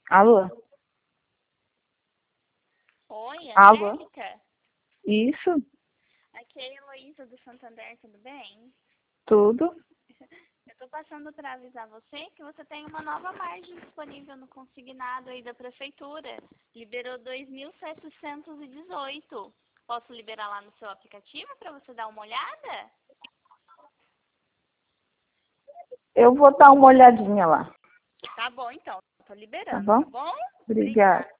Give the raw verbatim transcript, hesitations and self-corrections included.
Alô? Oi, Alô? Angélica? Isso? Aqui é a Heloísa do Santander, tudo bem? Tudo? Eu tô passando para avisar você que você tem uma nova margem disponível no consignado aí da prefeitura. Liberou dois mil setecentos e dezoito. Posso liberar lá no seu aplicativo para você dar uma olhada? Eu vou dar uma olhadinha lá, Tá bom, então. Tô tá liberando, bom? tá bom? Obrigada. Obrigada.